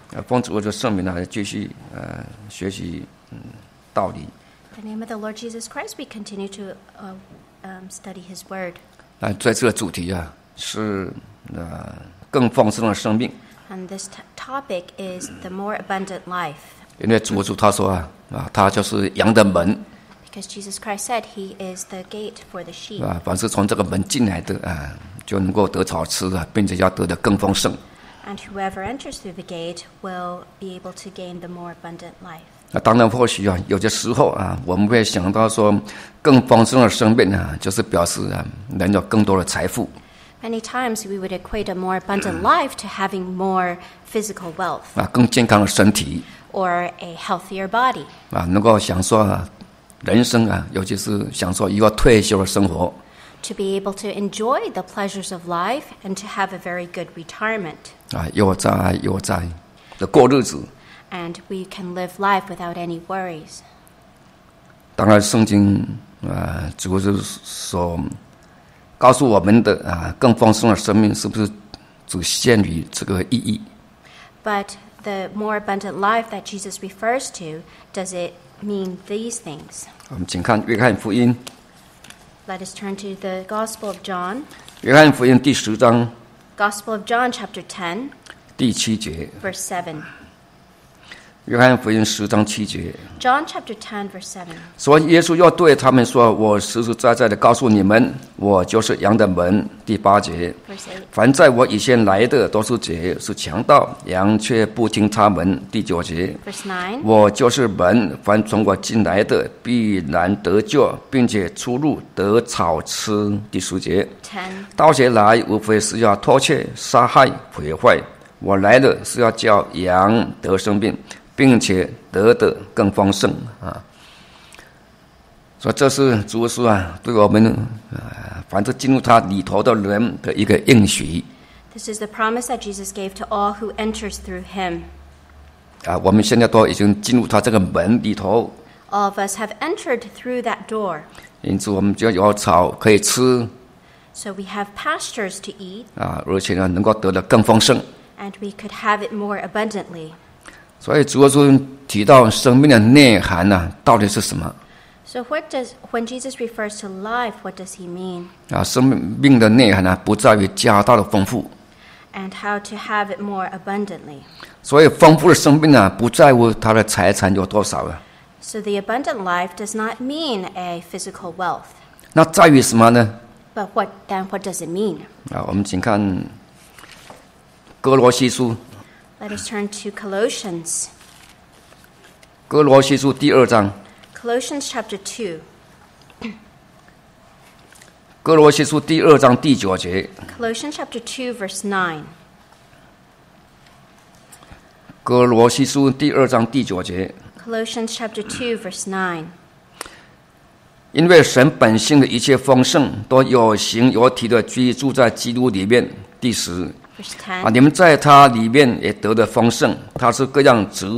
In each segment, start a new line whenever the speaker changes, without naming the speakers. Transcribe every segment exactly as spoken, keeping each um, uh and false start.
呃，奉主的圣名来继续呃学习嗯道理。
In the name of the Lord Jesus Christ, we continue to uh, um, study His Word.
啊，在这个主题啊是呃更丰盛的生命。
And this t- topic is the more abundant life.
因为主耶稣他说啊啊，他就是羊的门。
Because Jesus Christ said He is the gate for the sheep.
啊，凡是从这个门进来的啊，就能够得草吃啊，并且要得的更丰盛。
And whoever enters through the gate will be able to gain the more abundant life.
那当然，或许啊，有些时候啊，我们会想到说，更丰盛的生命啊，就是表示啊，能有更多的财富。
Many times we would equate a more abundant life to having more physical wealth.
啊，更健康的身体。
Or a healthier body.
啊，能够享受啊人生啊，尤其是享受一个退休的生活。
To be able to enjoy the pleasures of life and to have a very good retirement.
啊，悠哉悠哉的过日子。
And we can live life without any worries.
当然，圣经啊，主要是所告诉我们的啊，更丰盛的生命，是不是只限于这个意义
？But the more abundant life that Jesus refers to, does it mean these things?
我们请看约翰福音。
Let us turn to the Gospel of John.
约翰福音第十章。
Gospel of John, chapter ten.
第七节。
Verse seven.
约翰福音十章七节。
John chapter ten, verse seven.
所以耶稣又对他们说：“我实实在在的告诉你们，我就是羊的门。”第八节。凡在我以前来的都是贼，是强盗，羊却不听他们。第九节。
Verse nine.
我就是门，凡从我进来的必然得救，并且出入得草吃。第十节。
Ten.
盗贼来，无非是要偷窃、杀害、毁坏。我来的是要叫羊得生命，并且得的更丰盛啊！所以这是主耶稣啊，对我们啊，凡是进入他里头的人的一个应许。
This is the promise that Jesus gave to all who enters through Him.
啊，我们现在都已经进入他这个门里头。
All of us have entered through that door.
因此，我们就有草可以吃。
So we have pastures to eat.
啊，而且呢，能够得的更丰盛。
And we could have it more abundantly.
所以主耶稣提到生命的内涵呢、啊，到底是什么？
So what does when Jesus refers to life, what does he mean?
啊，生命的内涵呢、啊，不在于家道的丰富。
And how to have it more abundantly.
所以丰富的生命呢、啊，不在乎他的财产有多少了。
So the abundant life does not mean a physical wealth.
那在于什么呢？
But what then? What does it mean?
啊，我们请看哥罗西书。
Let us turn to Colossians.
哥罗西书第二章。
Colossians chapter two.
哥罗西书第二章第九节。
Colossians chapter two, verse nine.
哥罗西书第二章第九节。
Colossians chapter two, verse nine.
因为神本性的一切丰盛，都有形有体的居住在基督里面。第十。啊！你们在他里面也得的丰盛，他是各样执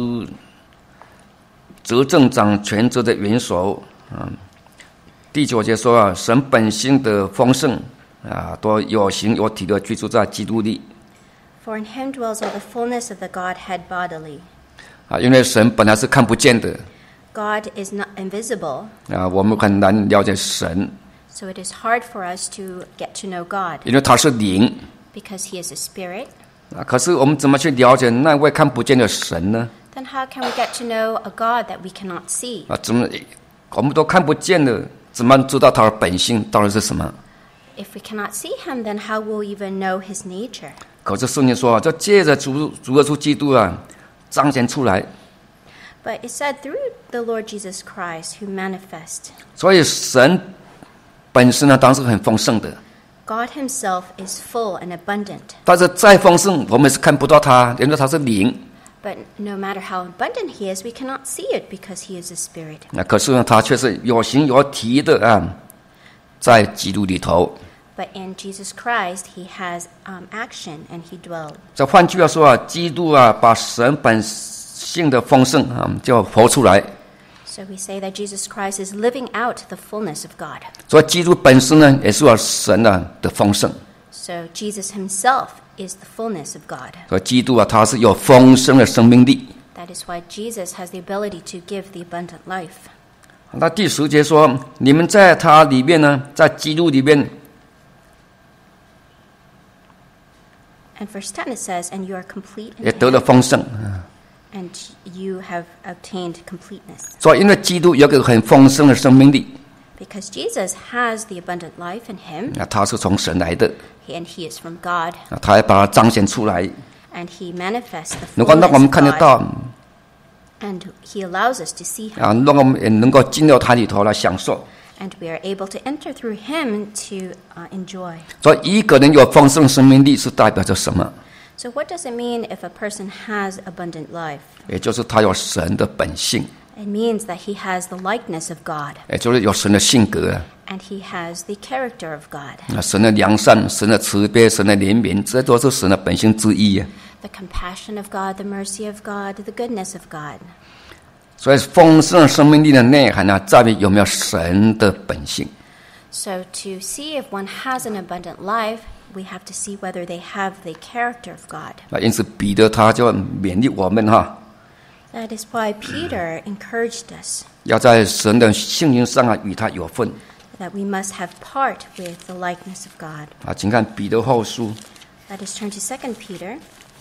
执政掌权者的元首。嗯，第九节说啊，神本性的丰盛啊，都有形有体的居住在基督里。
For in him dwells all the fullness of the Godhead bodily.
啊，因为神本来是看不见的。
God is not invisible.
啊，我们很难了解神。
So it is hard for us to get to know God.
因为他是灵。
Because he is a spirit.
啊，可是我们怎么去了解那位看不见的神呢？
Then how can we get to know a God that we cannot see?
啊，怎么我们都看不见的，怎么知道他的本性到底是什么？
If we cannot see him, then how will we even know his nature?
可是圣经说，就借着主主耶稣基督啊，彰显出来。
But it said through the Lord Jesus Christ who manifest.
所以神本身呢，当然是很丰盛的。
God himself is full and abundant.
但是再丰盛，我们是看不到他，因为他是灵。
But no matter how abundant he is, we cannot see it because he is a spirit.
那可是呢，他却是有形有体的啊，在基督里头。
But in Jesus Christ, he has um, action and he dwells.
这换句话说啊，基督啊，把神本性的丰盛啊，就活出来。
So we say that Jesus Christ is living out the fullness of God.
所以基督本身呢，也是有神啊的丰盛。
So Jesus himself is the fullness of God.
所以基督啊，他是有丰盛的生命力。
That is why Jesus has the ability to give the abundant life.
那第十节说，你们在他里面呢，在基督里面。
And verse ten it says, and you are complete in
也得了
him,
丰盛。
and you have obtained completeness.
所以因为基督有一个很丰盛的生命力，
Because Jesus has the abundant life in him,
那他是从神来的，
and he is from God,
那他还把它彰显出来。
and he manifests the
如果让我
fullness
们
of
看得
God,
到
and he allows us to see him,
啊，让我们也能够进到他里头来享受。
and we are able to enter through him to uh, enjoy.
所以一个人有丰盛的生命力是代表着什么？
So what does it mean if a person has abundant life?
也就是他有神的本性，
It means that he has the likeness of God,
也就是有神的性格啊，
and he has the character of God,
啊神的良善、神的慈悲、神的怜悯，这都是神的本性之一啊。
the compassion of God, the mercy of God, the goodness of God.
所以丰盛的生命力的内涵呢、啊，在于有没有神的本性。
So to see if one has an abundant life, we have to see whether they have the character of God.
那因此彼得他就勉励我们哈，
That is why Peter encouraged us
要在神的性情上啊与他有份
that we must have part with the likeness of God.
啊。请看彼得后书，
Let us turn to Second Peter.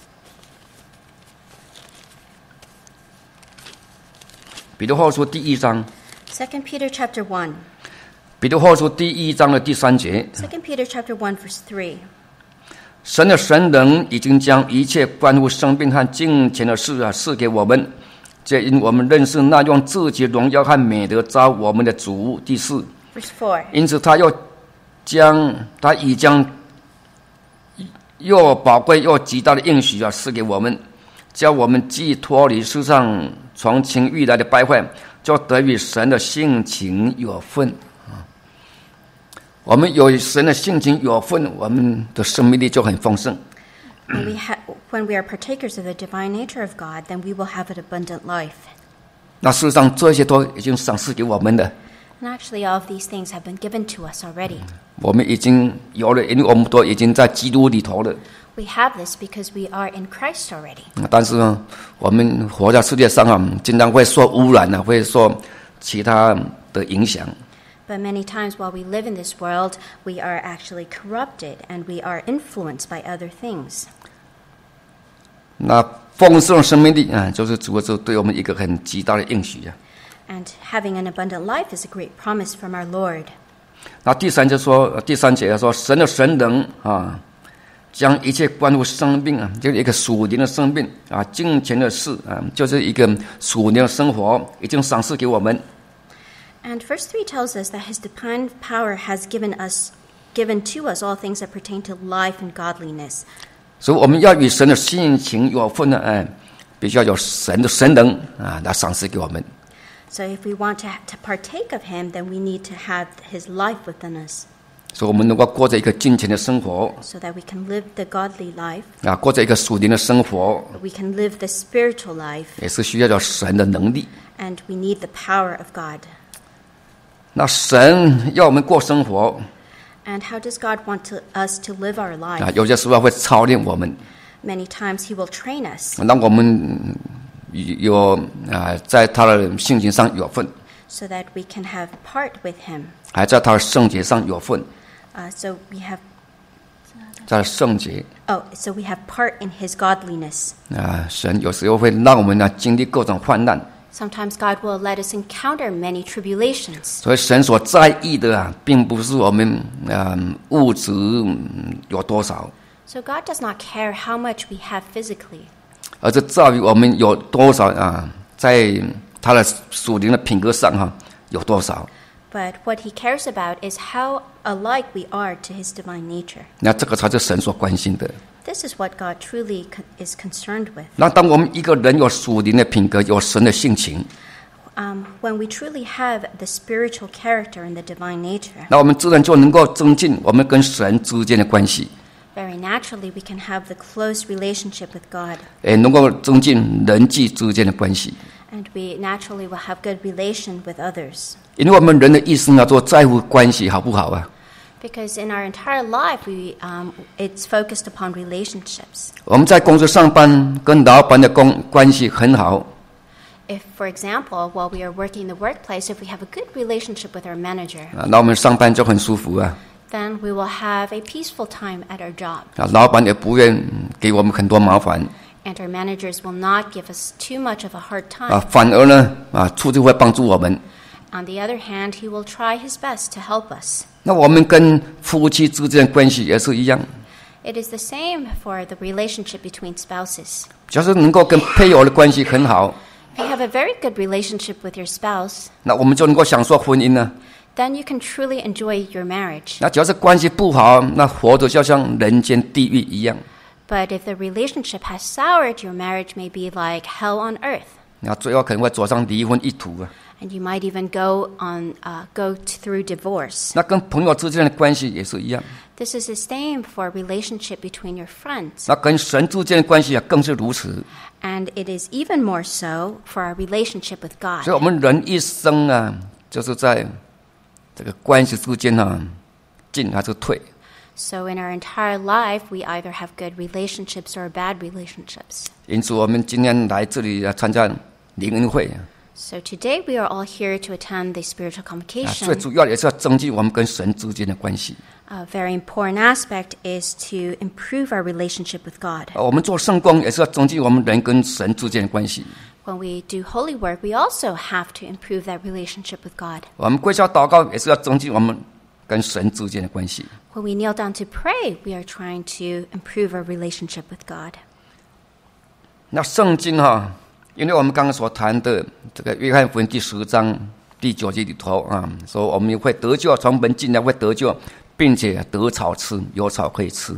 彼得后书第一章，
Second Peter chapter one.
彼得后书第一章的第三节，
Second Peter chapter one verse three.
神的神能已经将一切关乎生命和金钱的事啊赐给我们，这因我们认识那用自己荣耀和美德召我们的主。第四，
Verse four.
因此他又将他已将又宝贵又极大的应许啊赐给我们，叫我们既脱离世上从情欲来的败坏，就得与神的性情有份啊。我们有神的性情有份，我们的生命力就很丰盛。
When we, ha- when we are partakers of the divine nature of God, then we will have an abundant life.
那事实上，这些都已经赏赐给我们的，
And actually, all of these things have been given to us already.
我们已经有了，因为我们都已经在基督里头了。
We have this because we are in Christ already.
但是呢，我们活在世界上啊，经常会受污染啊，会受其他的影响。
But many times while we live in this world, we are actually corrupted and we are influenced by other things.
那丰盛的生命力啊，就是主要是对我们一个很极大的应许啊。
And having an abundant life is a great promise from our Lord.
那第三节说，第三节说，神的神能啊，将一切关乎生命啊，就是一个属灵的生命啊，金钱的事啊，就是一个属灵的生活，已经赏赐给我们。
And verse three tells us that his divine power has given us given to us all things that pertain to life and godliness.
所以我们要与神的性情有份呢，哎，必须要有神的神能啊，来赏赐给我们。
So if we want to, to partake of him, then we need to have his life within us
所以我们能够过着一个金钱的生活
so that we can live the godly life,
啊，过着一个属灵的生活，
we can live the spiritual life,
也是需要有神的能力。
and we need the power of God.
那神要我们过生活
And how does God want to, us to live our
啊，
life?
有些时候会操练我们，
Many times he will train us
让我们有啊，在他的性情上有份，
so that we can have part with him.
还在他的圣洁上有份，
Uh, so we have,
在圣洁
oh, so we have part in his godliness.
啊，神有时候会让我们呢经历各种患难，
Sometimes God will let us encounter many tribulations.
所以神所在意的啊，并不是我们啊物质嗯有多少，
So God does not care how much we have physically,
而是在于我们有多少啊，在他的属灵的品格上哈、啊、有多少。
but what he cares about is how alike we are to his divine nature.
那这个才是神所关心的。
This is what God truly con- is concerned with.
那当我们一个人有属灵的品格，有神的性情，
Um, when we truly have the spiritual character and the divine nature,
那我们自然就能够增进我们跟神之间的关系，
very naturally we can have the close relationship with God,
也能够增进人际之间的关系。
and we naturally will have good relation with others.
因为我们人的一生啊，都在乎关系好不好啊？
Because in our entire life, we um, it's focused upon relationships.
我们在公司上班，跟老板的公关系很好。
If, for example, while we are working in the workplace, if we have a good relationship with our manager,
啊，那我们上班就很舒服啊。
then we will have a peaceful time at our job.
啊，老板也不愿给我们很多麻烦。
And our managers will not give us too much of a hard
啊，
time.
反而呢，啊，处处会帮助我们。
On the other hand, he will try his best to help us.
那我们跟夫妻之间的关系也是一样，
It is the same for the relationship between spouses.
就是能够跟配偶的关系很好，
If you have a very good relationship with your spouse,
那我们就能够享受婚姻呢。
then you can truly enjoy your marriage.
那只要是关系不好，那活得就像人间地狱一样。
But if the relationship has soured, your marriage may be like hell on earth.
那最后可能会走上离婚一途啊。
And you might even go on, uh, go through divorce.
那跟朋友之间的关系也是一样，
This is the same for a relationship between your friends.
那跟神之间的关系啊更是如此。
And it is even more so for our relationship with
所以
God.
我们人一生啊，就是在这个关系之间啊，进还是退。
So in our entire life, we either have good relationships or bad relationships.
因此，我们今天来这里啊参加灵恩会啊，
So today we are all here to attend the spiritual
最
convocation.
主要也是要增进我们跟神之间的关系。
A very important aspect is to improve our relationship with God.
啊，我们做圣工也是要增进我们人跟神之间的关系。
When we do holy work, we also have to improve that relationship with God.
我们跪下祷告也是要增进我们跟神之间的关系。
When we kneel down to pray, we are trying to improve our relationship with God.
那圣经哈，因为我们刚刚所谈的这个约翰福音第十章第九节里头啊，说我们会得救，从门进来会得救，并且得草吃，有草可以吃。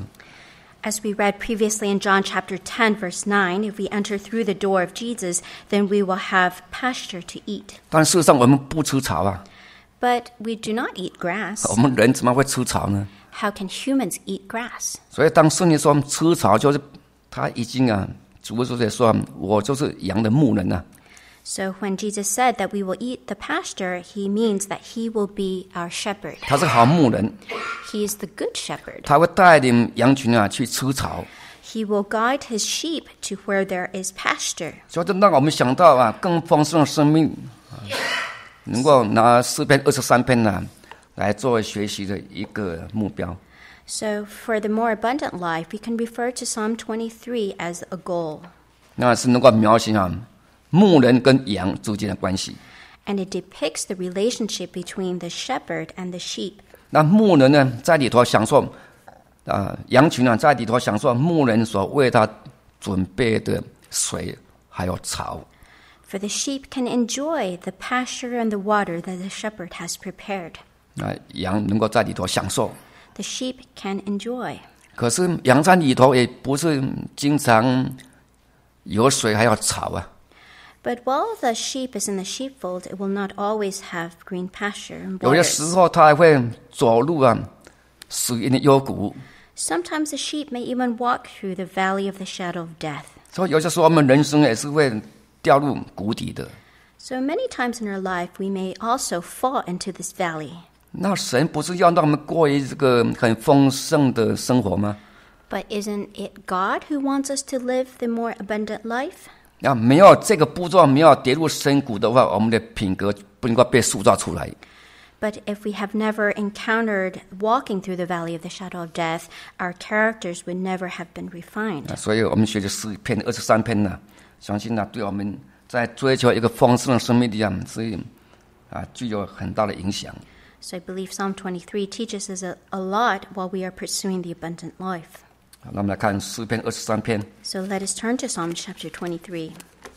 As we read previously in John chapter ten, verse nine, if we enter through the door of Jesus, then we will have pasture to eat.
但事实上我们不吃草啊，
But we do not eat grass.
我们人怎么会吃草呢？
How can humans eat grass?
所以当圣经说吃草，就是他已经啊，主耶稣在说，我就是羊的牧人啊。
So when Jesus said that we will eat the pasture, he means that he will be our shepherd.
他是好牧人，
He is the good shepherd.
他会带领羊群啊去吃草，
He will guide his sheep to where there is pasture.
所以这让我们想到啊，更丰盛的生命，啊能够拿诗篇二十三篇呢、啊、来作为学习的一个目标。
So for the more abundant life, we can refer to Psalm twenty-three as a goal.
那是能够描写啊牧人跟羊之间的关系。
And it depicts the relationship between the shepherd and the sheep.
那牧人呢，在里头享受啊，羊群啊，在里头享受牧人所为他准备的水还有草。
For the sheep can enjoy the pasture and the water that the shepherd has prepared.
那羊能够在里头享受，
The sheep can enjoy.
可是羊在里头也不是经常有水还有草啊。
But while the sheep is in the sheepfold, it will not always have green pasture and
有些时
waters.
候它还会走路啊，死荫的幽谷。
Sometimes the sheep may even walk through the valley of the shadow of death.
所以有些时候我们人生也是会掉入谷底的。
So many times in our life, we may also fall into this valley.
那神不是要让我们过一这个很丰盛的生活吗？
But isn't it God who wants us to live the more abundant life?
那没有这个步骤，没有跌入深谷的话，我们的品格不应该被塑造出来。
But if we have never encountered walking through the valley of the shadow of death, our characters would never have been refined.
所以我们学的诗篇二十三篇呢，相信呢对我们在追求一个丰盛的生命力啊，是啊具有很大的影响。
So I believe Psalm twenty-three teaches us a, a lot while we are pursuing the abundant life.
好，那我们来看诗篇二十三篇。
So let us turn to Psalm chapter twenty-three.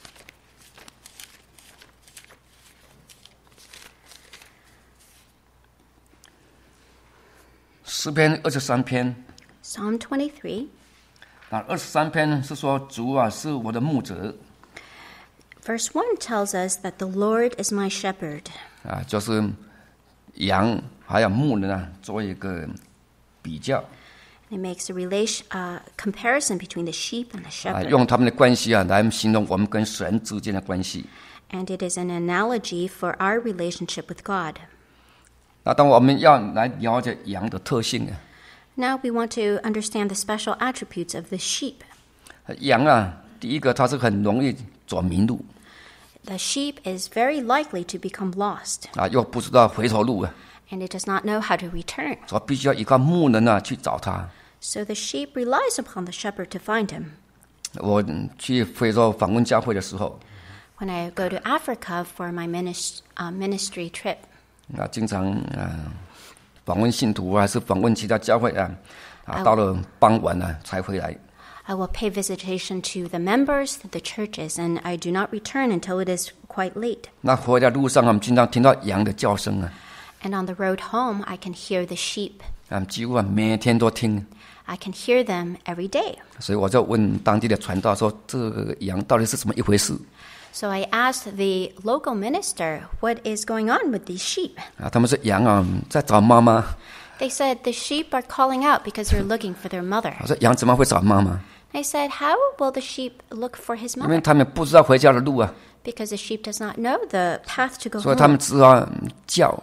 诗篇二十三篇，
Psalm twenty-three,
那二十三篇是说主啊是我的牧者
verse one tells us that the Lord is my shepherd.
啊，就是羊还有牧人啊做一个比较
It makes a relation, uh, comparison between the sheep and the
啊，
shepherd.
用他们的关系啊来形容我们跟神之间的关系。
And it is an analogy for our relationship with God.
那当我们要来了解羊的特性啊，
Now we want to understand the special attributes of the sheep.
羊啊，第一个它是很容易走迷路
The sheep is very likely to become lost,
啊，又不知道回头路啊，
and it does not know how to return.
所以必须要依靠牧人啊去找它。
So the sheep relies upon the shepherd to find him.
我去非洲访问教会的时候
When I go to Africa for my minis- uh, ministry trip,
啊，经常啊访问信徒还是访问其他教会啊，啊，到了傍晚呢、啊、才回来。
I will pay visitation to the members, the churches, and I do not return until it is quite late.
那回来路上，我们经常听到羊的叫声啊，
And on the road home, I can hear the sheep.
啊，几乎啊每天都听。
I can hear them every day.
所以我就问当地的传道说：“这个羊到底是怎么一回事
So I asked the local minister, what is going on with these sheep?
啊？”他们说：“羊啊在找妈妈。
They said the sheep are calling out because they're looking for their mother.
我说：“羊怎么会找妈妈？
I said, how will the sheep look for his
因为
mother?
他们不知道回家的路啊，
Because the sheep does not know the path to go
所以他们
home.
只好叫。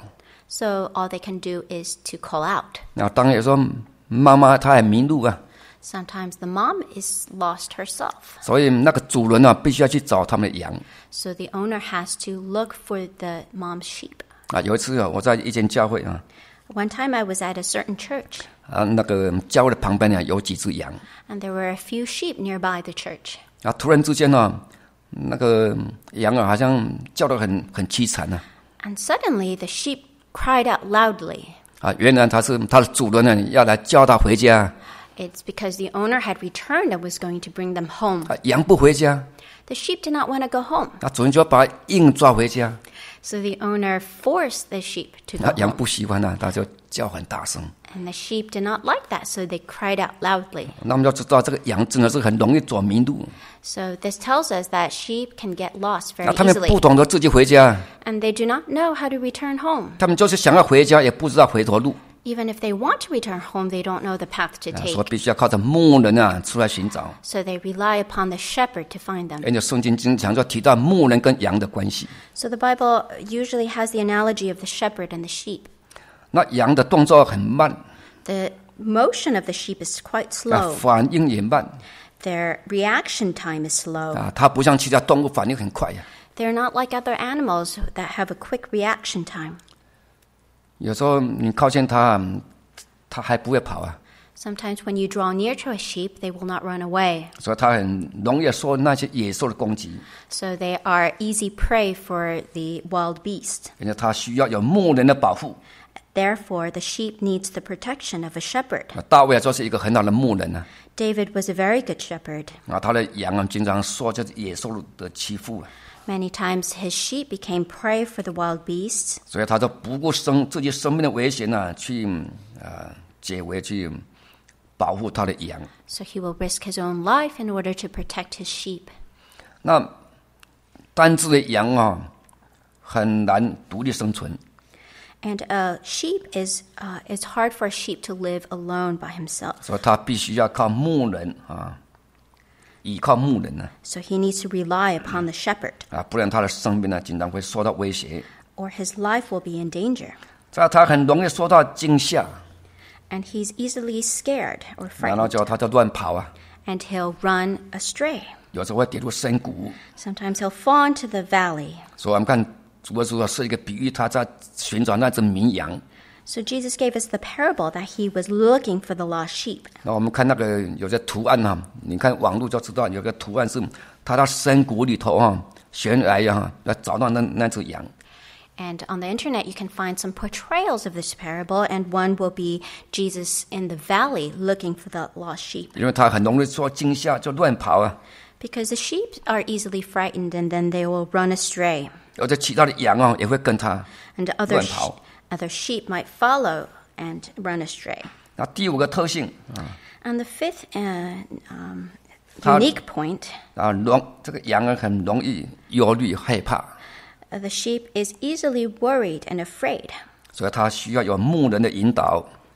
So all they can do is to call out.
然后当然也说妈妈她很迷路啊，
Sometimes the mom is lost herself.
所以那个主人啊必须要去找他们的羊
So the owner has to look for the mom's sheep.
啊。有一次啊，我在一间教会啊，
One time I was at a certain church,
啊那个教会的旁边呢有几只羊
and there were a few sheep nearby the church.
啊，突然之间呢、那个羊啊好像叫得很很凄惨啊。
And suddenly the sheep cried out loudly.
啊，原来他是他的主人呢，要来叫他回家。
It's because the owner had returned and was going to bring them home.
啊，羊不回家，
The sheep did not want to go home,
那主人就要把他硬抓回家。
so the owner forced the sheep to go
啊，羊
home.
不喜欢啊，他就叫很大声。
And the sheep did not like that, so they cried out loudly.
那我们要知道，这个羊真的是很容易走迷路。
So this tells us that sheep can get lost
那
very
他们不
easily,
懂得自己回家，
and they do not know how to return home.
他们就是想要回家，也不知道回头路，
Even if they want to return home, they don't know the path to
啊，
take.
所以必须要靠着牧人啊出来寻找。
So they rely upon the shepherd to find them.
而且圣经经常就提到牧人跟羊的关系。
So the Bible usually has the analogy of the shepherd and the sheep.
那羊的动作很慢，
The motion of the sheep is quite
啊，
slow.
反应也慢，
Their reaction time is slow.
啊，它不像其他动物反应很快呀、
They're not like other animals that have a quick reaction time.
有时候你靠近它，它还不会跑啊，
Sometimes when you draw near to a sheep, they will not run away.
所以它很容易受那些野兽的攻击，
So they are easy prey for the wild beast.
而且它需要有牧人的保护。
Therefore, the sheep needs the protection of a shepherd.
啊，大卫啊，就是一个很好的牧人啊，
David was a very good shepherd.
啊，他的羊啊，经常受这野兽的欺负啊，
Many times his sheep became prey for the wild beasts,
所以他就不顾生自己生命的危险啊，去啊解围去保护他的羊。
so he will risk his own life in order to protect his sheep.
那单只的羊啊，很难独立生存，
And a sheep is uh, it's hard for a sheep to live alone by himself.
所以他必须要靠牧人啊，依靠牧人呢
So he needs to rely upon the shepherd,
啊，不然他的生命呢，经常会受到威胁，
or his life will be in danger.
这样他很容易受到惊吓，
And he's easily scared or
然后
frightened,
就他就乱跑啊，
and he'll run astray.
有时候会跌入深谷。
Sometimes he'll fall into the valley.
所以我们看主耶稣是一个比喻，他在寻找那只迷羊。
So Jesus gave us the parable that he was looking for the lost sheep.
那我们看那个有些图案哈，你看网络就知道，有个图案是他到深谷里头哈，悬崖呀，要找到那那只羊。
And on the internet, you can find some portrayals of this parable, and one will be Jesus in the valley looking for the lost sheep.
因为他很容易受惊吓，就乱跑啊，
Because the sheep are easily frightened, and then they will run astray.
而且其他的羊啊也会跟他
And other,
乱
sh-
跑。
other sheep might follow and run astray.
那第五个特性
And the fifth uh, um,
How-
unique point,
啊，容这个羊啊很容易忧虑害怕，
uh, the sheep is easily worried and afraid.
所以他需要有牧人的引导，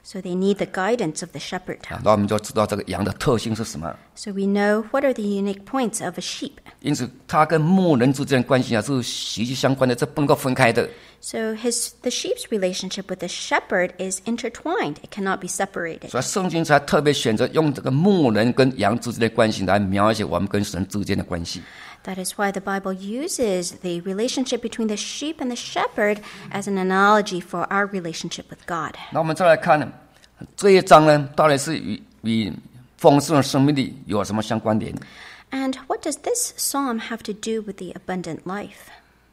So they need the guidance of the shepherd.
啊，那我们就知道这个羊的特性是什么。
So we know what are the unique points of a sheep.
因此，它跟牧人之间的关系啊是息息相关的，这不能够分开的。
So his the sheep's relationship with the shepherd is intertwined. It cannot be separated.
所以圣经才特别选择用这个牧人跟羊之间的关系来描写我们跟神之间的关系。
That is why the Bible uses the relationship between the sheep and the shepherd as an analogy for our relationship with God.
那我们再来看呢，这一章呢，到底是与与丰盛的生命力有什么相关联？
And what does this psalm have to do with the abundant life?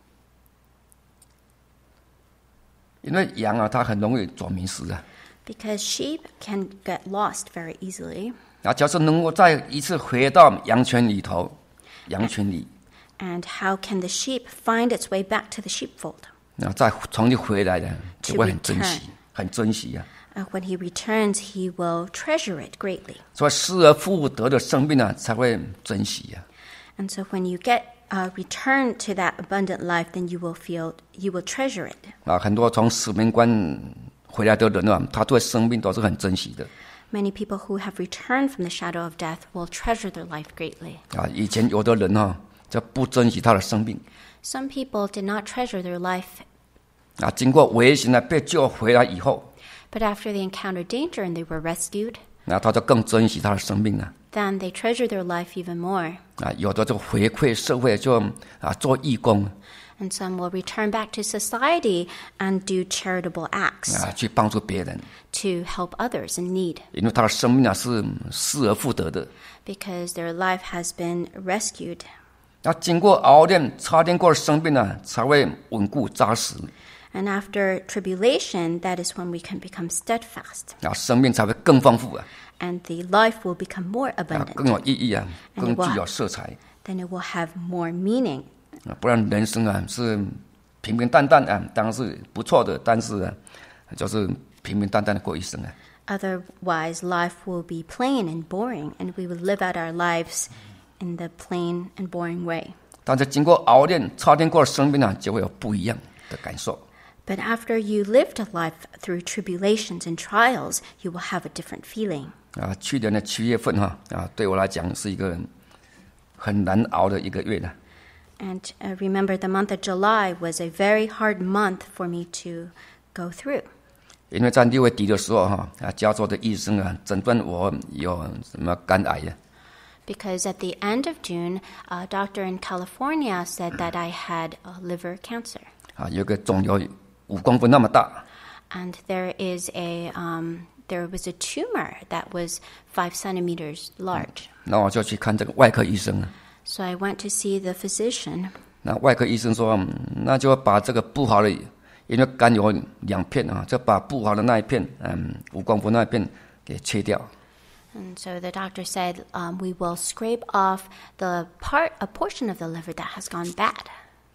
因为羊啊，它很容易走迷失啊。
Because sheep can get lost very easily.
啊，假设能够再一次回到羊圈里头，羊群里，
And how can the sheep find its way back to the sheepfold?
然后再重新回来的，就会很珍惜，很珍惜啊。
Uh, when he returns, he will treasure it greatly.
所以失而复得的生命呢，才会珍惜啊。
And so when you get uh, return to that abundant life, then you will feel, you will treasure it.
啊，很多从使命观回来的人啊，他对生命都是很珍惜的。
Many people who have returned from the shadow of death will treasure their life greatly.
啊，以前有的人哈，就不珍惜他的生命。
Some people did not treasure their life,
啊，经过危险呢被救回来以后，
but after they encountered danger and they were rescued,
那他就更珍惜他的生命了。
then they treasure their life even more.
啊，有的就回馈社会，就啊做义工，
And some will return back to society and do charitable acts
啊去帮助别人，
to help others in need,
因为他的生命啊是失而复得的。
because their life has been rescued.
那经过熬炼、操练过的生命呢，才会稳固扎实。
And after tribulation, that is when we can become steadfast,
啊，生命才会更丰富啊，
and the life will become more
啊
abundant.
更有意义啊，更具有色彩
Then it will have more meaning.
啊，不然人生啊是平平淡淡啊，当然是不错的，但是啊，就是平平淡淡的过一生啊。
Otherwise, life will be plain and boring, and we will live out our lives in the plain and boring way.
但是经过熬炼、操练过的生命呢，就会有不一样的感受。
But after you lived a life through tribulations and trials, you will have a different feeling.
啊，去年的七月份哈啊，对我来讲是一个很难熬的一个月呢。
And uh, remember, the month of July was a very hard month for me to go through.
因为在六月底的时候哈啊，加州的医生啊诊断我有什么肝癌啊。
Because at the end of June, a doctor in California said that I had uh, liver cancer.
啊，有个肿瘤五公分那么大。
And there is a um, there was a tumor that was five centimeters large.
那我就去看这个外科医生了。
So I went to see the physician.
那外科医生说，嗯那就把这个不好的，因为肝有两片啊，就把不好的那一片，嗯，五公分那一片给切掉。
And so the doctor said, um, we will scrape off the part, a portion of the liver that has gone bad.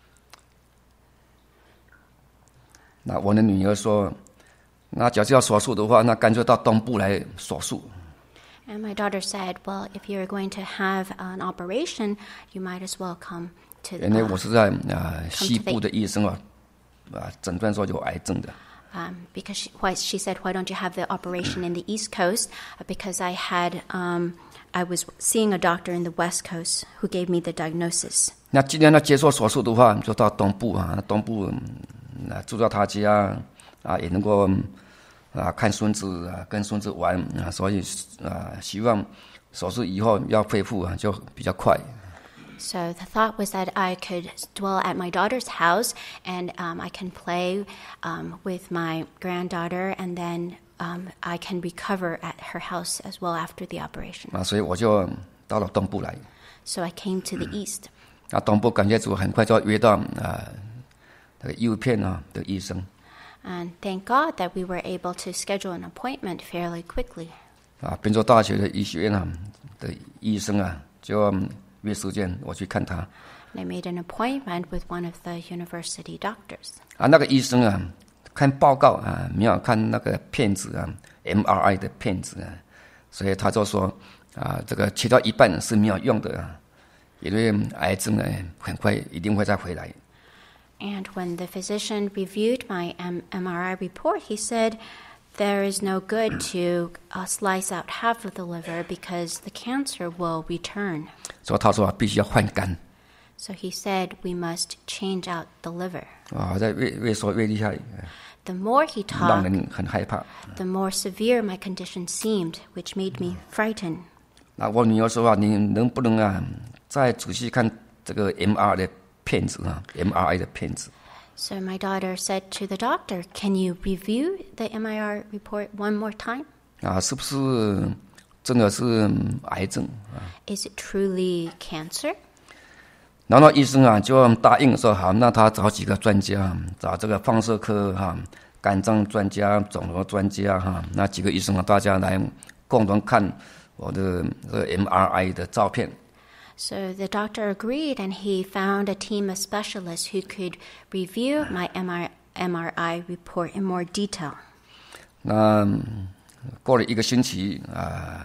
那我的女儿说，那假设要手术的话，那干脆到东部来手术。
And my daughter said, well, if you're going to have an operation, you might as well come to
因为
the,
我是在啊西部的医生啊，啊诊断说有癌症的。
um, because she, why, she said, why don't you have the operation in the East Coast? Uh, because I had, um, I was seeing a doctor in the West Coast who gave me the diagnosis.
那既然要接受手术的话，就到东部啊，东部啊住到他家啊，也能够啊看孙子啊，跟孙子玩啊，所以啊希望手术以后要恢复啊就比较快。
So the thought was that I could dwell at my daughter's house, and um, I can play um, with my granddaughter, and then um, I can recover at her house as well after the operation.
啊，所以我就到了东部来。
So I came to the east.
啊，东部感谢主，很快就约到啊那个右片啊的医生。
And thank God that we were able to schedule an appointment fairly quickly.
啊，宾州大学的医学院啊的医生啊，就约时间我去看他。
And I made an appointment with one of the university doctors.
啊，那个医生啊，看报告啊，没有看那个片子啊 ，M R I 的片子啊，所以他就说啊，这个切到一半是没有用的啊，因为癌症呢很快一定会再回来。
And when the physician reviewed my M- MRI report, he said there is no good to uh, slice out half of the liver because the cancer will return.
所以他说必须要换肝。
So he said we must change out the liver.
哇，这越越说越厉害，
The more he
让
talked,
人很害怕。
the more severe my condition seemed, which made me frightened.
那我女儿说啊，你能不能啊再仔细看这个 M R I 的片子啊 ，M R I 的片子。
So my daughter said to the doctor, "Can you review the M R I report one more time?
啊，是不是真的是癌症啊？
Is it truly cancer?"
然后医生啊就答应说好，那他找几个专家，找这个放射科哈、肝脏专家、肿瘤专家哈，那几个医生啊，大家来共同看我的这个 M R I 的照片。
So the doctor agreed, and he found a team of specialists who could review my M R I report in more detail.
那过了一个星期啊，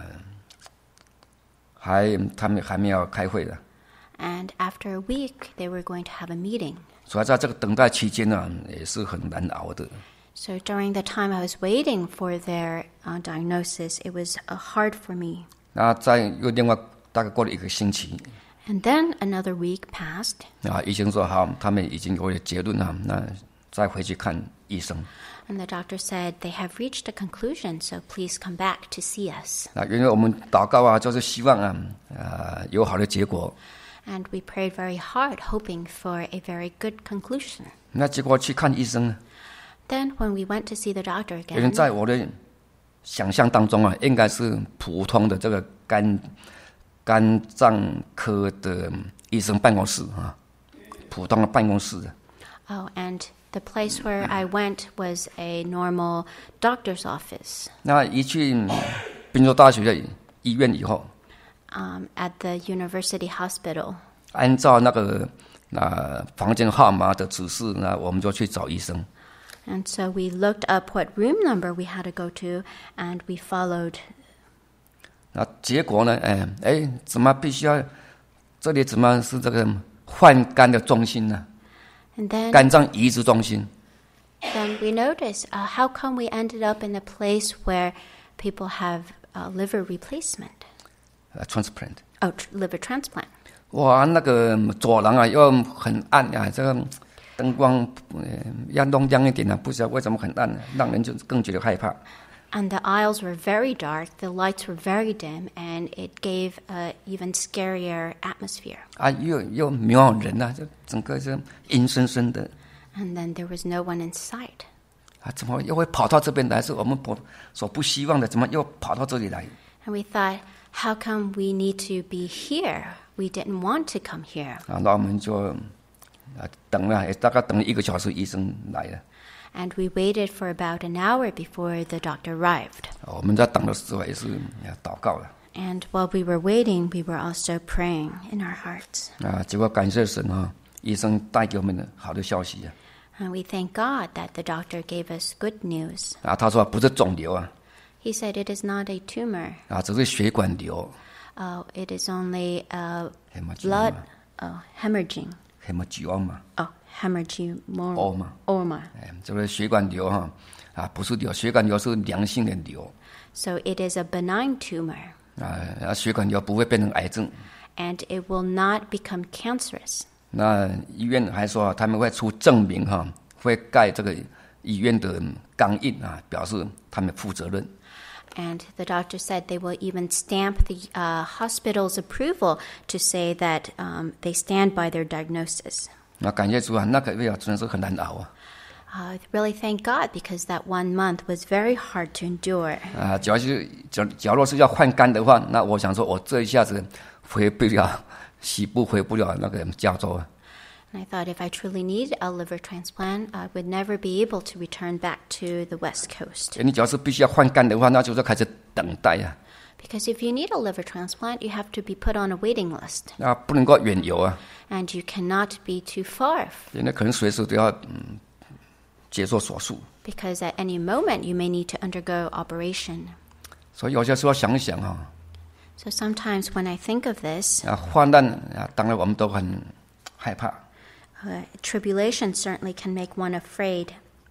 还他们还没有开会的。
And after a week, they were going to have a meeting.
所以在这个等待期间呢，也是很难熬的。
So during the time I was waiting for their uh, diagnosis, it was uh, hard for me.
那再又另外大概过了一个星期，
And then another week passed,
啊，医生说好，他们已经有了结论了，那再回去看医生。
and the doctor said, "They have reached a conclusion, so please come back to see us."
那因为我们祷告啊，就是希望啊，啊有好的结果。
And we prayed very hard, hoping for a very good conclusion.
那结果去看医生，
Then when we went to see the doctor
因为
again,
在我的想象当中啊，应该是普通的这个肝肝脏科的医生办公室啊，普通的办公室。
oh, and the place where I went was a normal doctor's office.
那一去宾州大学的医院以后，
Um, at the university hospital.
按照那个啊房间号码的指示，那我们就去找医生。
And so we looked up what room number we had to go to, and we followed.
那结果呢？哎哎，怎么必须要这里怎么是这个换肝的中心呢？
And then,
肝脏移植中心。
then we noticed, uh, how come we ended up in a place where people have uh, liver replacement?
呃 transplant。
Oh, tr- liver transplant.
哇，那个走廊啊，又很暗啊，这个灯光呃要弄亮一点啊，不知道为什么很暗，让人就更觉得害怕。
And the aisles were very dark, the lights were very dim, and it gave an even scarier atmosphere.
啊，又又没有人啊，就整个是阴森森的。
And then there was no one in sight.
啊，怎么又会跑到这边来？是我们不所不希望的，怎么又跑到这里来？
And we thought, how come we need to be here? We didn't want to come here.
啊，那我们就啊等了，大概等了一个小时，医生来了。
And we waited for about an hour before the doctor arrived.
我们在等的时候也是啊祷告了。
And while we were waiting, we were also praying in our hearts.
啊，结果感谢神啊，医生带给我们的好的消息啊。
And we thank God that the doctor gave us good news.
啊，他说不是肿瘤啊，
He said it is not a tumor.
啊，只是血管瘤。
Oh, it is only a
Hemangioma.
blood oh, hemorrhaging.
Hemangioma
Oh, hemorrhaging
Oma.
oma.
哎，这个血管瘤哈，啊，不是瘤，血管瘤是良性的瘤。
So it is a benign tumor,
啊，啊，血管瘤不会变成癌症。
and it will not become cancerous.
那医院还说他们会出证明哈，会盖这个医院的钢印啊，表示他们负责任。
And the doctor said they will even stamp the uh, hospital's approval to say that um, they stand by their diagnosis.
那感谢主啊，那个月啊真的是很难熬啊。
Uh, I really thank God because that one month was very hard to endure.
啊，假如是假假若是要换肝的话，那我想说我这一下子回不了西部，回不了那个加州啊。
And I thought if I truly need a liver transplant, I would never be able to return back to the West Coast.
你只要是必须要换肝的话，那就是开始等待啊。
Because if you need a liver transplant, you have to be put on a waiting list.
那不能够远游啊，
And you cannot be too far,
因为可能随时都要嗯接受手术。
because at any moment you may need to undergo operation.
所以有些时候想一想啊，
So sometimes when I think of this,
啊患难啊，当然我们都很害怕。
uh, tribulation certainly can make one afraid.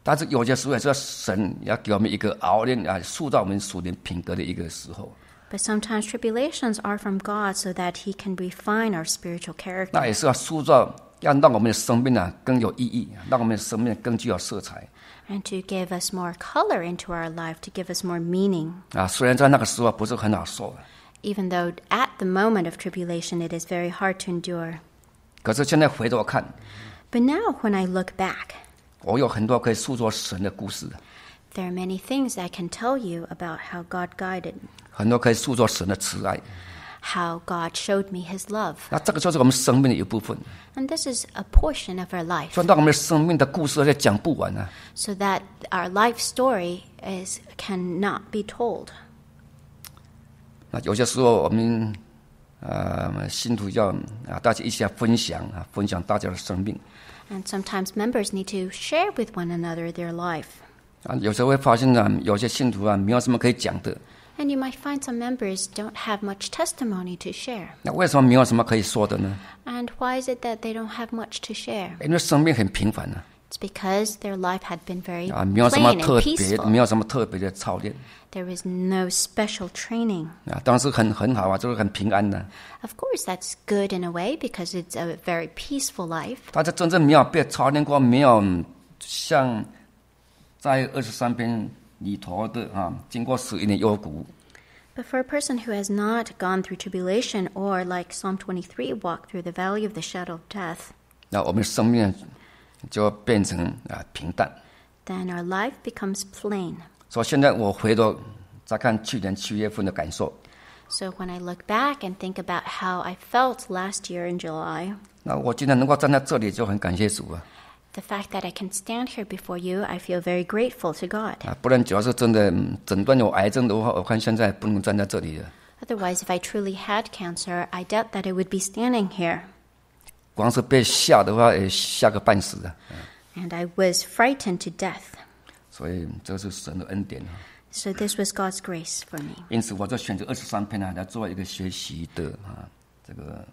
但是有些时候也是神要给我们一个熬炼啊，塑造我们属灵品格的一个时候。
But sometimes tribulations are from God so that He can refine our spiritual character.
那也是要塑造，要让我们的生命啊更有意义，让我们的生命更具有色彩。
And to give us more color into our life, to give us more meaning.
啊，虽然在那个时候不是很好受，
Even though at the moment of tribulation it is very hard to endure.
可是现在回头看，
But now when I look back,
我有很多可以诉说神的故事，
there are many things I can tell you about how God guided,
很多可以诉说神的慈爱。
how God showed me His love.
那这个就是我们生命的一部分，
And this is a portion of our life,
所以让我们的生命的故事在讲不完啊。
so that our life story is cannot be told.
那有些时候我们呃信徒要啊大家一起来分享啊，分享大家的生命。
And sometimes members need to share with one another their life.
啊，有时候会发现啊，有些信徒啊没有什么可以讲的。
And you might find some members don't have much testimony to share.
那为什么没有什么可以说的呢？
And why is it that they don't have much to share?
因为生命很平凡啊，
It's because their life had been very
啊，没有什么
plain
特
and
别，
peaceful.
没有什么特别的操练
There was no special training.
啊，当然是很很好啊，就是很平安的。
Of course, that's good in a way because it's a very peaceful life.
但是真正没有被操练过，没有像在二十三篇里头的啊，经过死荫的幽谷。
But for a person who has not gone through tribulation or, like Psalm twenty-three, walked through the valley of the shadow of death,
那我们生命就变成啊平淡。
then our life becomes plain.
所以现在我回头再看去年七月份的感受，
So when I look back and think about how I felt last year in July,
那我今天能够站在这里，就很感谢主啊！
the fact that I can stand here before you, I feel very grateful to God.
啊，不然只要是真的嗯诊断有癌症的话，我看现在不能站在这里了。
Otherwise, if I truly had cancer, I doubt that I would be standing here.
光是被吓的话，也吓个半死啊！
And I was frightened to death.
所以这是神的恩典啊！
So this was God's grace for me.
因此，我就选择二十三篇啊，来做一个学习的啊这个。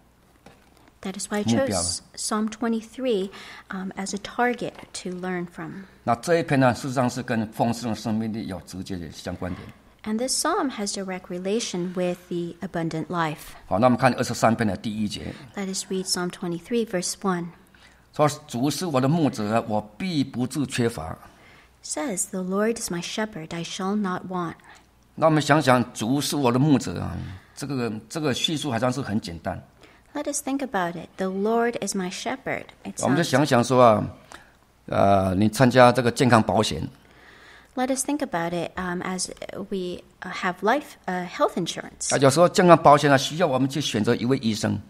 That is why I
目标。
chose Psalm twenty-three um, as a target to learn from.
那这一篇呢，事实上是跟丰盛的生命力有直接的相关点。
And this psalm has direct relation with the abundant life.
好，那我们看二十三篇的第一节，
Let us read Psalm twenty-three, verse one.
说主是我的牧者，我必不致缺乏。
Says, "The Lord is my shepherd; I shall not want."
那我们想想，主是我的牧者啊，这个这个叙述好像是很简单。
Let us think about it. The Lord is my shepherd. It
我们就
sounds,
想想说啊，呃，你参加这个健康保险，
let us think about it um, as we uh, have life uh, health insurance.
啊，有时候健康保险呢需要我们去选择一位医生，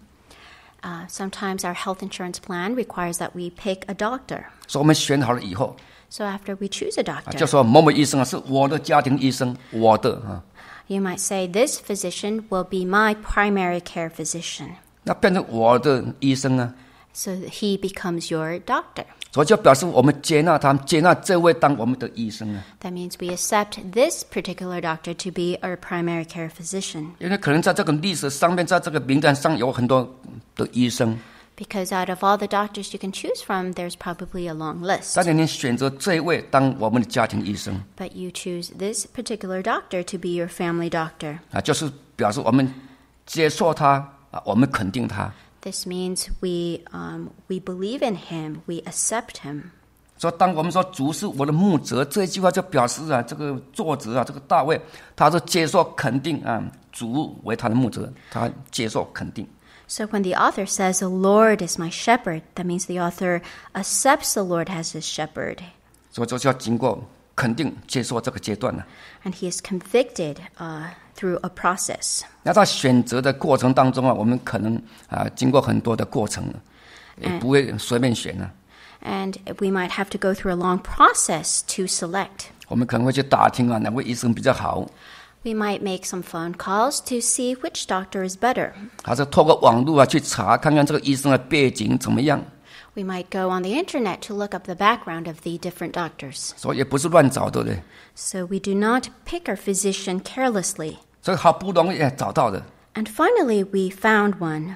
Uh, sometimes our health insurance plan requires that we pick a doctor.
所以我们选好了以后，
So after we choose a
啊，
doctor,
就说某某医生啊是我的家庭医生，我的啊，
you might say, this physician will be my primary care physician.
那变成我的医生啊，
So he becomes your doctor.
所以就表示我们接纳他，接纳这位当我们的医生啊。
That means we accept this particular doctor to be our primary care physician.
因为可能在这个历史上面，在这个名单上有很多的医生，
Because out of all the doctors you can choose from, there's probably a long list.
但是你选择这一位当我们的家庭医生
But you choose this particular doctor to be your family doctor.
啊，就是表示我们接受他啊，我们肯定他。
This means we um, we believe in him, we accept him.
所以当我们说主是我的牧者这一句话，就表示啊，这个作者啊，这个大卫，他是接受肯定啊，主为他的牧者，他接受肯定。
So when the author says, "The Lord is my shepherd," that means the author accepts the Lord as his shepherd.
所以就是要经过肯定接受这个阶段呢、
And he is convicted uh, through a process.
那在选择的过程当中啊，我们可能啊经过很多的过程，也不会随便选呢、
And we might have to go through a long process to select.
我们可能会去打听啊哪位医生比较好，
We might make some phone calls to see which doctor is better.
还是透过网络啊去查看看这个医生的背景怎么样。
We might go on the internet to look up the background of the different doctors.
所以也不是乱找的嘞，
So we do not pick our physician carelessly.
所以好不容易也找到的，
And finally, we found one.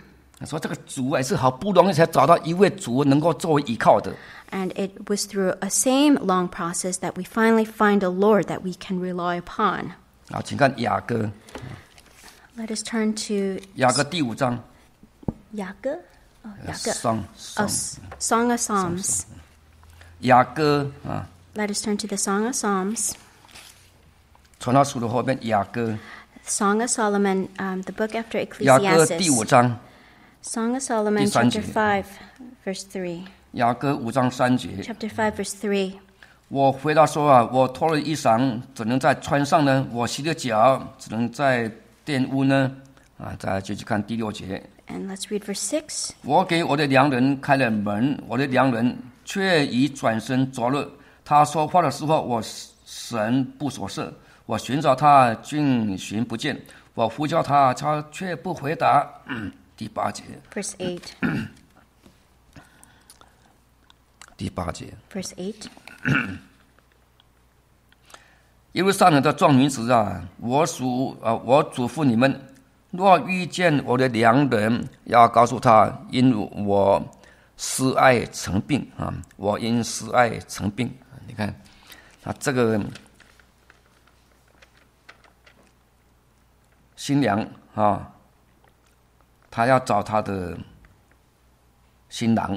说这个主啊，也是好不容易才找到一位主能够作为依靠的。
And it was through a same long process that we finally find a Lord that we can rely upon.
好，请看雅歌，
Let us turn to
雅歌第五章。
雅歌 Oh, 雅歌
Song,
Oh,
song.
Song of Psalms.
雅歌啊，
Let us turn to the Song of Psalms.
传道书的后面雅歌，
Song of Solomon, um, the book after
雅歌第五
Ecclesiastes.
章，
Song of Solomon,
第三
chapter
节。
five, verse three.
雅歌五章三节。
Chapter five, verse three.
我回答说啊，我脱了衣裳，怎能再穿上呢？我洗了脚，只能再玷污呢？啊，再继续看第六节。
And let's read verse six.
我给我的良人开了门，我的良人却已转身走了。他说话的时候，我神不所设。我寻找他，均寻不见。我呼叫他，他却不回答。嗯、第八节，
Verse eight.
第八节。
Verse eight.
耶路撒冷的众女子啊，我属啊，我嘱咐你们，若遇见我的良人，要告诉他，因我思爱成病啊，我因思爱成病。你看，啊，这个新娘啊，她要找她的新郎，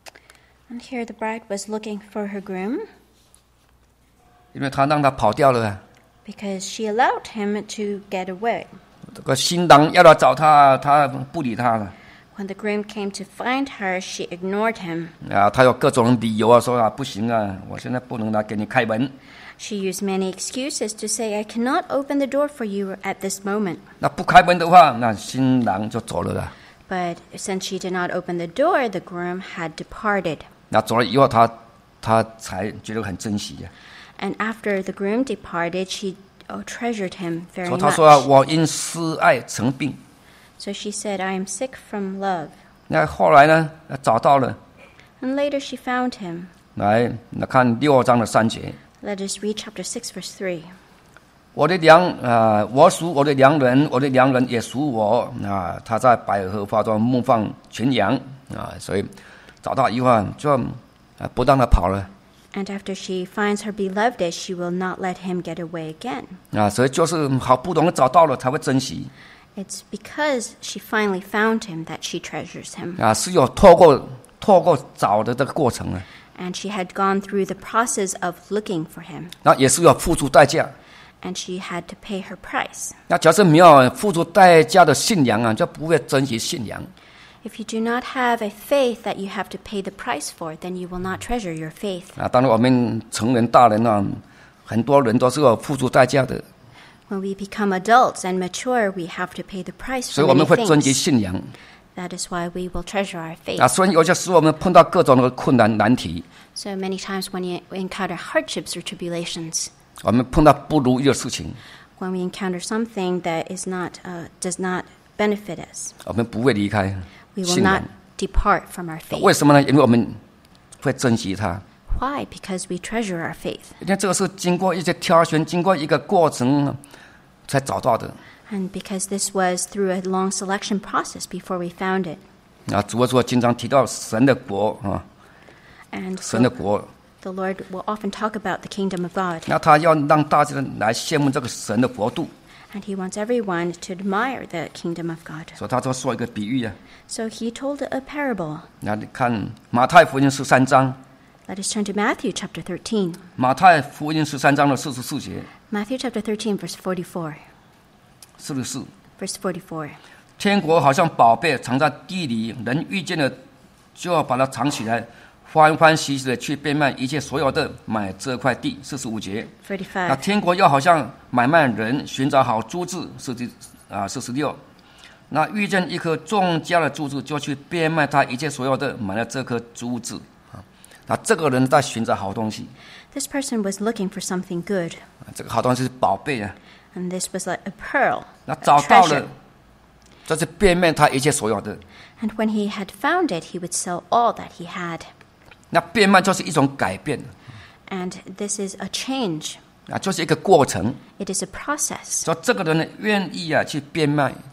And here the bride was looking for her groom
因为她让他跑掉了。
because she allowed him to get away.
这个新郎要来找她，她不理他了。
When the groom came to find her, she ignored him.
啊，他有各种理由啊，说啊不行啊，我现在不能来给你开门。
She used many excuses to say, I cannot open the door for you at this moment.
那不开门的话，那新郎就走了啦。
But since she did not open the door, the groom had departed.
那走了以后，他他才觉得很珍惜呀、
And after the groom departed, she oh, treasured him
啊。
very
说他说啊，
much.
我因思爱成病。
So she said, I am sick from love.
那后来呢，找到了。
And later she found him.
来，来看六章的三节。
Let us read chapter six, verse three.
我的良啊、我属我的良人，我的良人也属我啊。他在百合花中牧放群羊啊，所以找到以后就啊不让他跑了
And after she finds her beloved, she will not let him get away again.
啊，所以就是好不容易找到了才会珍惜
It's because she finally found him that she treasures him.
啊，是有透过透过找的这个过程啊，
And she had gone through the process of looking for him.
那也是要付出代价。
And she had to pay her price.
那假设没有付出代价的信仰啊，就不会珍惜信仰
If you do not have a faith that you have to pay the price for, then you will not treasure your faith.
啊。当然，我们成人大人啊，很多人都是要付出代价的，
When we become adults and mature, we have to pay the price
所
for
以我们
many
会珍惜
things.
信仰
That is why we will treasure our faith.
啊。所以有些时候我们碰到各种的困难难题，
So many times when you encounter hardships or tribulations,
我们碰到不如意的事情，
when we encounter something that is not uh, does not benefit us,
我们不会离开
we will
信仰
not。depart from our
为
faith.
什么呢？因为我们会珍惜它。
Why? Because we treasure our faith.
因为这个是经过一些挑选，经过一个过程才找到的
And because this was through a long selection process before we found it.
啊。主要说经常提到神的国啊，
And
神的
so
国，
the Lord will often talk about the kingdom of God.
那他要让大家来羡慕这个神的国度，
And he wants everyone to admire the kingdom of God.
所以他就说一个比喻啊。
So he told a parable.
那你看马太福音十三章，
Let us turn to Matthew chapter thirteen.
马太福音十三章的四十四节，
Matthew chapter thirteen, verse forty-four.
四十四。
Verse forty-four.
天国好像宝贝藏在地里，人遇见了就要把它藏起来，欢欢喜喜的去变卖一切所有的，买这块地。四十五节。那
forty-five.
天国要好像买卖人寻找好珠子，四十啊四十六。那遇见一颗重价的珠子，就去变卖他一切所有的，买了这颗珠子啊。那这个人在寻找好东西
This person was looking for something good.
啊，这个好东西是宝贝啊。
And this was like a pearl,
那
a
找到
treasure.
了，就是变卖他一切所有的。
And when he had found it, he would sell all that he had.
那变卖就是一种改变
And this is a change.
啊，就是一个过程。
It is a process.
说这个人呢，愿意啊去变卖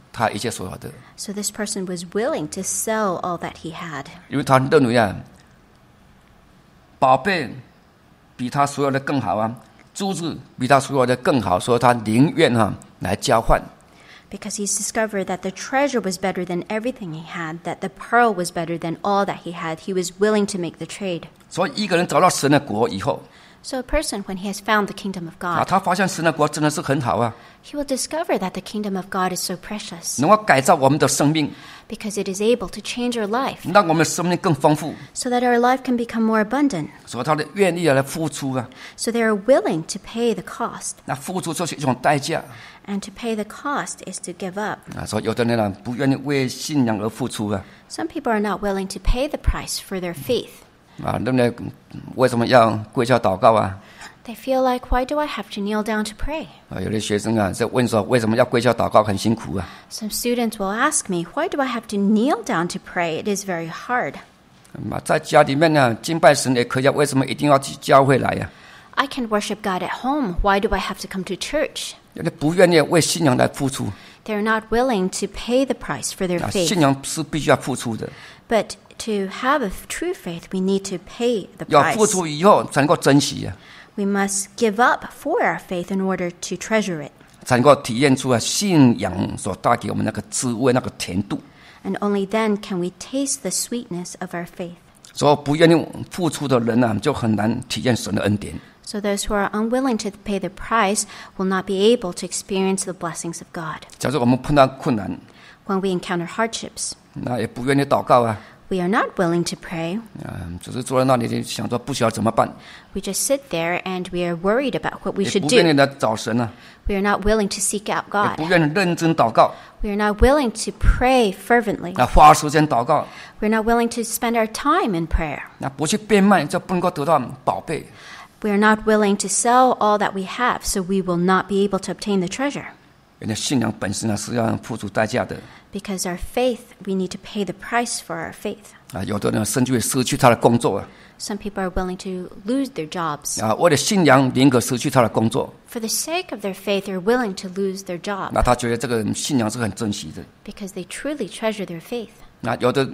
他一切所有的，
So this person was willing to sell all that he had
因为他认为啊，宝贝比他所有的更好啊，珠子比他所有的更好，所以他宁愿啊来交换。
because he's discovered that the treasure was better than everything he had, that the pearl was better than all that he had. He was willing to make the trade.
所以一个人找到神的国以后
So a person, when he has found the kingdom of
啊，
God,
他发现神的国真的是很好啊，
he will discover that the kingdom of God is so precious
能够改造我们的生命，
because it is able to change our life
让我们的生命更丰富。
so that our life can become more abundant.
所以他的愿意来付出啊，
So they are willing to pay the cost.
那付出就是一种代价
And to pay the cost is to give up.
啊。所以有的人呢不愿意为信仰而付出啊，
Some people are not willing to pay the price for their faith.
啊，认为为什么要跪下祷告啊？
They feel like, why do I have to kneel down to pray?
啊，有的学生啊在问说，为什么要跪下祷告？很辛苦啊。
Some students will ask me, why do I have to kneel down to pray? It is very hard.
啊，在家里面呢敬拜神也可以啊，为什么一定要去教会来呀、
I can worship God at home. Why do I have to come to church?
有的不愿意为信仰来付出
They're not willing to pay the price for their
啊，
faith.
信仰是必须要付出的，
But to have a true faith, we need to pay the
要付
price.
出以后才能够珍惜啊，
We must give up for our faith in order to treasure it.
才能够体验出啊信仰所带给我们那个滋味、那个甜度。
And only then can we taste the sweetness of our faith.
所以不愿意付出的人呢、啊，就很难体验神的恩典。
So those who are unwilling to pay the price will not be able to experience the blessings of God.
假如我们碰到困难，
When we encounter hardships,
那也不愿意祷告啊，
we are not willing to pray.
啊，只是坐在那里就想说不晓得怎么办，
We just sit there and we are worried about what we
也
should
不愿意
do.
来找神啊，
We are not willing to seek out
也不
God.
愿意认真祷告，
We are not willing to pray fervently.
啊，花时间祷告，
We're not willing to spend our time in prayer.
那不去变卖就不能够得到宝贝。
We are not willing to sell all that we have, so we will not be able to obtain the treasure.
原来信仰本身呢是要付出代价的
Because our faith, we need to pay the price for our faith.
啊，有的人甚至会失去他的工作啊，
Some people are willing to lose their jobs.
啊，为了信仰宁可失去他的工作，
For the sake of their faith, they're willing to lose their job
那他觉得这个信仰是很珍惜的。
because they truly treasure their faith.
那有的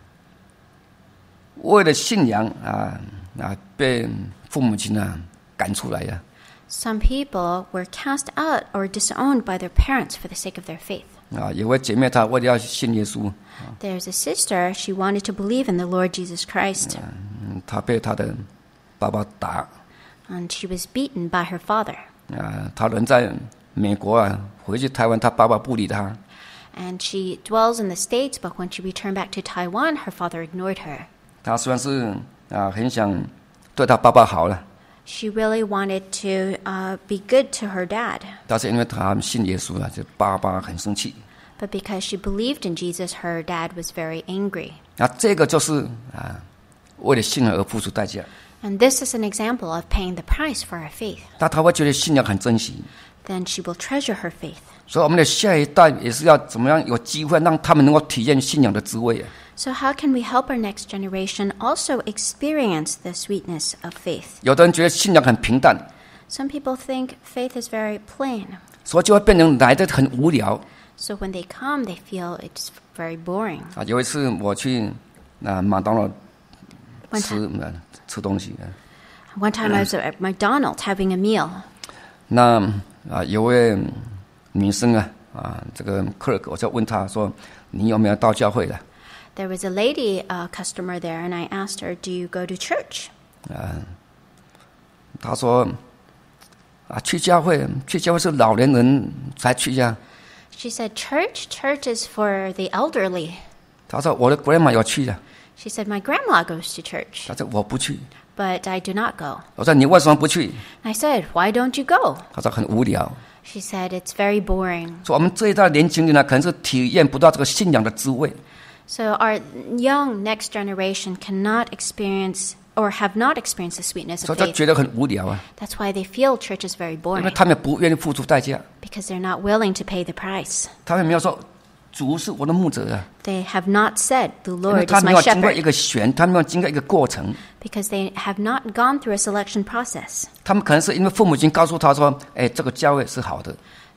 为了信仰啊啊被父母亲啊赶出来呀、
Some people were cast out or disowned by their parents for the sake of their faith.
啊，有位姐妹她为了要信耶稣，
There's a sister, she wanted to believe in the Lord Jesus Christ,
嗯，她被她的爸爸打
and she was beaten by her father.
啊，她人在美国啊，回去台湾，她爸爸不理她，
And she dwells in the States, but when she returned back to Taiwan, her father ignored her.
她虽然是啊很想对她爸爸好了，
She really wanted to uh, be good to her dad,
但是因为她信耶稣啊，就爸爸很生气。
but because she believed in Jesus, her dad was very angry.
那这个就是啊，为了信仰而付出代价。
And this is an example of paying the price for our faith.
那她会觉得信仰很珍惜，
Then she will treasure her faith.
所以我们的下一代也是要怎么样有机会让他们能够体验信仰的滋味啊。
So how can we help our next generation also experience the sweetness of faith?
有的人觉得信仰很平淡，
Some people think faith is very plain.
所以就会变成来的很无聊
So when they come, they feel it's very boring.
啊。有一次我去啊麦当劳
One
吃呃吃东西啊，
One time I was at McDonald's having a meal.
那啊有位女生啊啊这个 clerk 我就问她说你有没有到教会的？
There was a lady uh, customer there, and I asked her, "Do you go to church?"
啊，她说啊去教会去教会是老年人才去呀、啊。
She said, "Church, church is for the elderly."
她说我的 grandma 有去的，
She said, "My grandma goes to church,
她说我不去。
but I do not go."
我说你为什么不去？
I said, "Why don't you go?"
她说很无聊。
She said, "It's very boring."
说我们这一代年轻人呢，可能是体验不到这个信仰的滋味。
So our young next generation cannot experience or have not experienced the sweetness
所
of
以他
faith.
觉得很无聊啊，
That's why they feel church is very
因为
boring,
他们不愿意付出代价，
because they're not willing to pay the price.
他们没有说主是我的牧者啊，
They have not said, "The
因为
Lord
他
is
没
my
有经过一
shepherd,"
个选，他没有经过一个过程，
because they have not gone through a selection process.
他们可能是因为父母亲告诉他说，哎，这个教会是好的，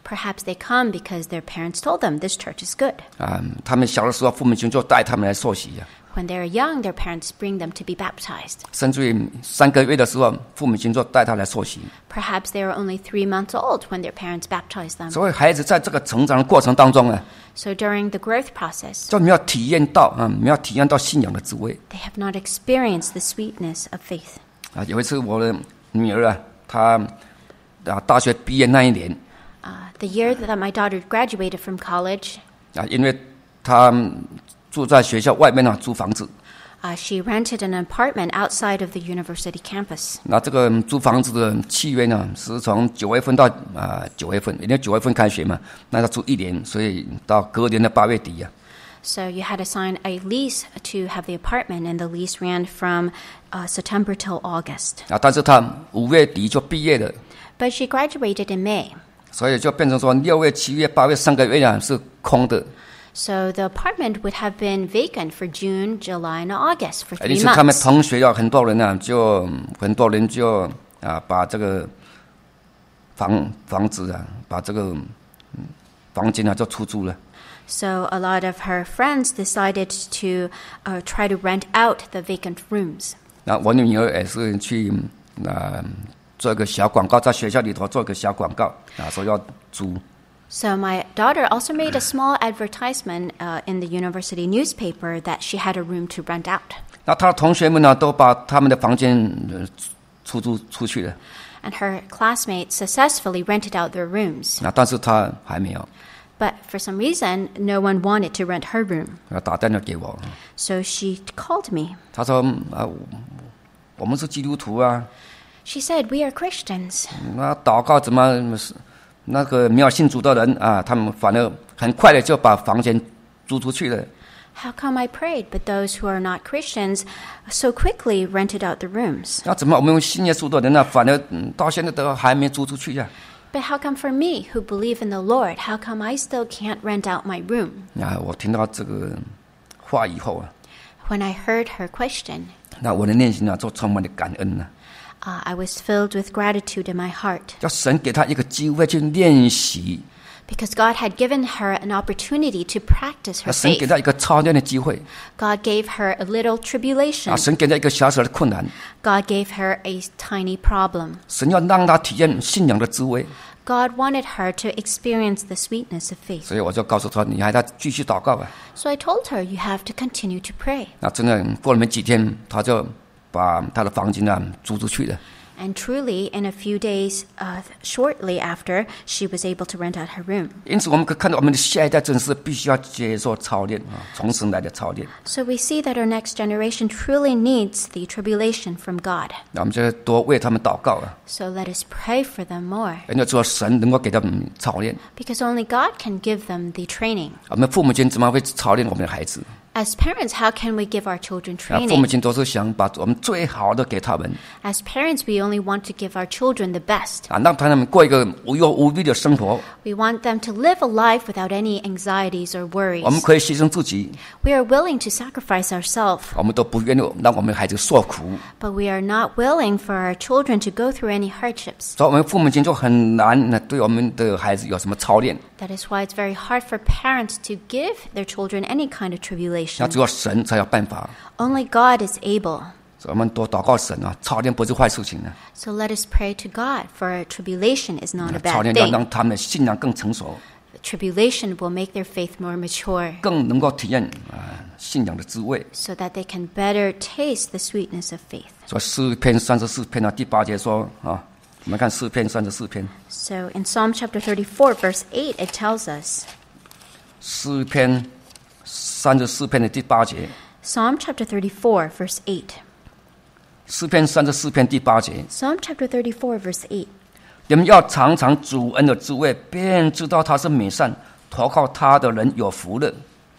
Perhaps they come because their parents told them this church is good.
啊，他们小的时候，父母亲就带他们来受洗呀、啊。
When they're young, their parents bring them to be baptized.
甚至于三个月的时候，父母亲就带他来受洗。
Perhaps they were only three months old when their parents baptized them.
所以孩子在这个成长的过程当中啊，
So during the growth process,
就没有体验到啊，没有体验到信仰的滋味。
they have not experienced the sweetness of faith.
啊，有一次我的女儿啊，她啊大学毕业那一年
Uh, the year that my daughter graduated from college,
啊，因为她住在学校外面啊租房子。
uh, she rented an apartment outside of the university campus.
那这个租房子的契约呢，是从九月份到啊九月份，因为九月份开学嘛，那要租一年，所以到隔年的八月底啊。
So you had to sign a lease to have the apartment, and the lease ran from uh, September till August.
啊，但是她五月底就毕业了，
But she graduated in May.
所以就变成说六月、七月、八月三个月啊是空的。
So the apartment would have been vacant for June, July, and August for
因
three
此他们
months.
同学啊，很多人啊，就很多人就啊把这个房房子啊，把这个嗯房间啊就出租了。
So a lot of her friends decided to uh, try to rent out the vacant rooms.
那我女儿也是去啊做一个小广告，在学校里头做一个小广告啊，说要租。
So my daughter also made a small advertisement uh, in the university newspaper that she had a room to rent out.
那她的同学们呢，都把他们的房间呃出租出去了。
And her classmates successfully rented out their rooms.
那但是她还没有，
But for some reason, no one wanted to rent her room.
啊打电话给我，
So she called me.
她说啊，我我们是基督徒啊，
She said, "We are Christians.
那祷告怎么那个没有信主的人啊，他们反而很快的就把房间租出去了。
How come I prayed, but those who are not Christians so quickly rented out the rooms?
那怎么我们信耶稣的人呢，反而、嗯、到现在都还没租出去呀、
But how come for me, who believe in the Lord, how come I still can't rent out my room?"
啊？我听到这个话以后啊，
When I heard her question,
那我的内心啊就充满了感恩呐、
uh, I was filled with gratitude in my heart
叫神给他一个机会去练习，
because God had given her an opportunity to practice her
那神给
faith.
他一个操练的机会
God gave her a little
啊，
tribulation.
神给他一个小小的困难，
God gave her a tiny problem.
神要让他体验信仰的滋味，
God wanted her to experience the sweetness of faith.
所以我就告诉他，你还要继续祷告啊。
So I told her, you have to continue to pray.
那真的过了没几天，他就把他的房间啊租出去了。
And truly, in a few days, uh, shortly after, she was able to rent out her room.
因此，我们可以看到我们的下一代真是必须要接受操练啊，从神来的操练。
So we see that our next generation truly needs the tribulation from God.
那我们就多为他们祷告啊，
So let us pray for them more,
因为只有神能够给他们操练。
because only God can give them the training.
我们父母亲怎么会操练我们的孩子？
As parents, how can we give our children
啊，父母
training?
亲都是想把我们最好的给他们
As parents, we only want to give our children the best.
啊，让他们过一个无忧无虑的生活。
We want them to live a life without any anxieties or
我们
worries.
可以牺牲自己，
We are willing to sacrifice ourselves,
我们都不愿意让我们的孩子受苦。
but we are not willing for our children to go through any hardships.
所以，我们父母亲就很难呢对我们的孩子有什么操练。
That is why it's very hard for parents to give their children any kind of
那
tribulation.
只有神才有办法。
Only God is able.
所以我们多祷告神啊，操练不是坏事情啊，
So let us pray to God, for tribulation is not a
操
bad
练要
thing.
让他们的信仰更成熟，
Tribulation will make their faith more mature,
更能够体验啊信仰的滋味。
so that they can better taste the sweetness of faith.
所以诗篇三十四篇啊第八节说啊，我们看诗篇三十四篇，
So in Psalm chapter thirty-four, verse eight, it tells us,
诗篇三十四篇的第八节，
Psalm chapter thirty-four, verse eight.
诗篇三十四篇第八节，
Psalm chapter thirty-four, verse eight.
你们要尝尝主恩的滋味，便知道他是美善，投靠他的人有福了。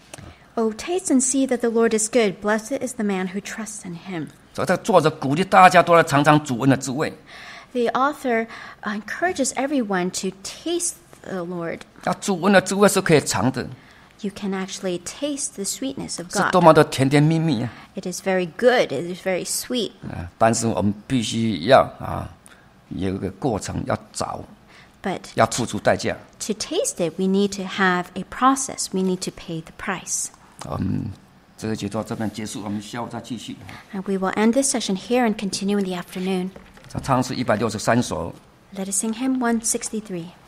Oh, taste and see that the Lord is good. Blessed is the man who trusts in him.
所以他作者鼓励大家都来尝尝主恩的滋味。
The author uh, encourages everyone to taste the Lord.
那主恩的滋味是可以尝的，
You can actually taste the sweetness of
是
God.
多么的甜甜蜜蜜啊！
It is very good. It is very sweet.
啊，但是我们必须要啊有一个过程，要找。
But
要付出代价。
to taste it, we need to have a process. We need to pay the price.
嗯，这个节到这边结束，我们下午再继续。
And we will end this session here and continue in the afternoon.
唱是一百六十三首。
Let us sing hymn one sixty-three.